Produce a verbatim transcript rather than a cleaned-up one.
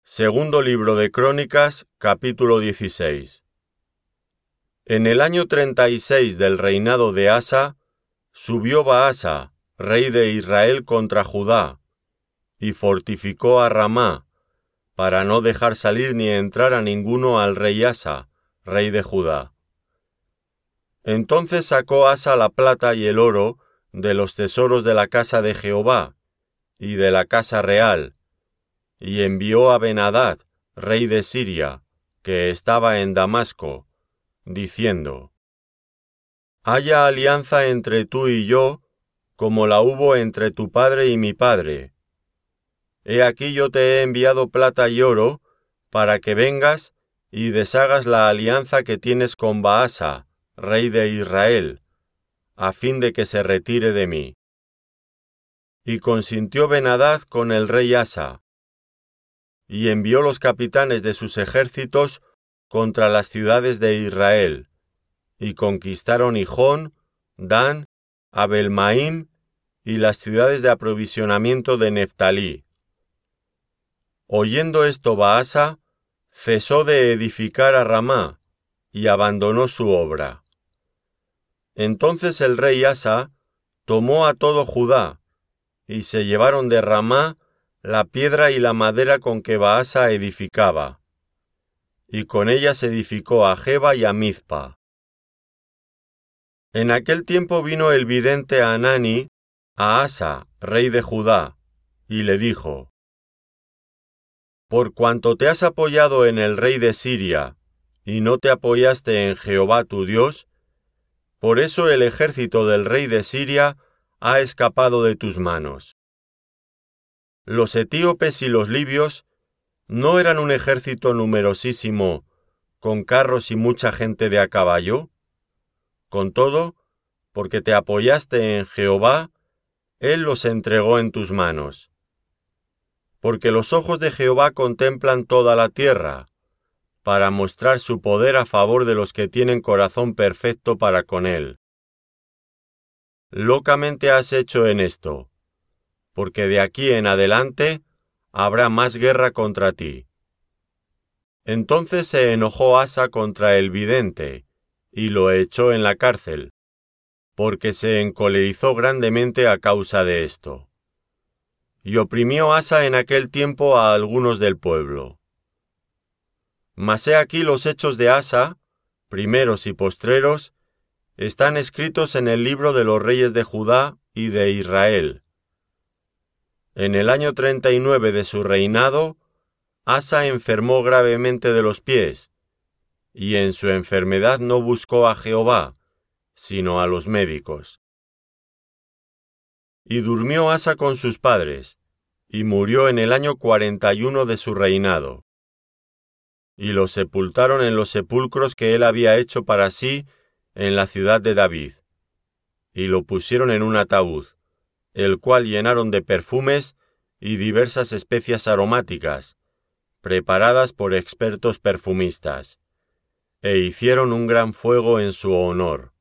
Segundo libro de Crónicas, capítulo dieciséis. En el año treinta y seis del reinado de Asa, subió Baasa, rey de Israel, contra Judá, y fortificó a Ramá, para no dejar salir ni entrar a ninguno al rey Asa, rey de Judá. Entonces sacó Asa la plata y el oro de los tesoros de la casa de Jehová y de la casa real, y envió a Ben-Hadad, rey de Siria, que estaba en Damasco, diciendo: Haya alianza entre tú y yo, como la hubo entre tu padre y mi padre. He aquí yo te he enviado plata y oro, para que vengas y deshagas la alianza que tienes con Baasa, rey de Israel, a fin de que se retire de mí. Y consintió Ben-Hadad con el rey Asa, y envió los capitanes de sus ejércitos contra las ciudades de Israel, y conquistaron Hijón, Dan, Abel-Maim y las ciudades de aprovisionamiento de Neftalí. Oyendo esto Baasa, cesó de edificar a Ramá, y abandonó su obra. Entonces el rey Asa tomó a todo Judá, y se llevaron de Ramá la piedra y la madera con que Baasa edificaba, y con ellas edificó a Geba y a Mizpa. En aquel tiempo vino el vidente Hanani a Asa, rey de Judá, y le dijo: Por cuanto te has apoyado en el rey de Siria, y no te apoyaste en Jehová tu Dios, por eso el ejército del rey de Siria ha escapado de tus manos. Los etíopes y los libios no eran un ejército numerosísimo, con carros y mucha gente de a caballo. Con todo, porque te apoyaste en Jehová, Él los entregó en tus manos. Porque los ojos de Jehová contemplan toda la tierra, para mostrar su poder a favor de los que tienen corazón perfecto para con Él. Locamente has hecho en esto, porque de aquí en adelante habrá más guerra contra ti. Entonces se enojó Asa contra el vidente, y lo echó en la cárcel, porque se encolerizó grandemente a causa de esto. Y oprimió Asa en aquel tiempo a algunos del pueblo. Mas he aquí los hechos de Asa, primeros y postreros, están escritos en el libro de los reyes de Judá y de Israel. En el año treinta y nueve de su reinado, Asa enfermó gravemente de los pies, y en su enfermedad no buscó a Jehová, sino a los médicos. Y durmió Asa con sus padres, y murió en el año cuarenta y uno de su reinado. Y lo sepultaron en los sepulcros que él había hecho para sí en la ciudad de David, y lo pusieron en un ataúd, el cual llenaron de perfumes y diversas especias aromáticas, preparadas por expertos perfumistas, e hicieron un gran fuego en su honor.